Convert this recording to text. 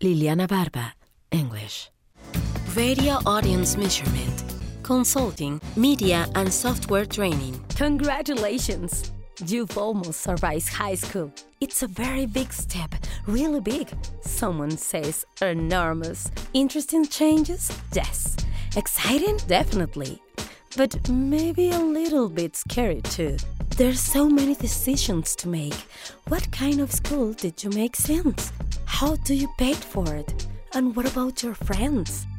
Liliana Barba, English. Radio audience measurement, consulting, media and software training. Congratulations! You've almost survived high school. It's a very big step, really big. Someone says enormous. Interesting changes? Yes. Exciting? Definitely. But maybe a little bit scary too. There's so many decisions to make. What kind of school did you make sense? How do you pay for it? And what about your friends?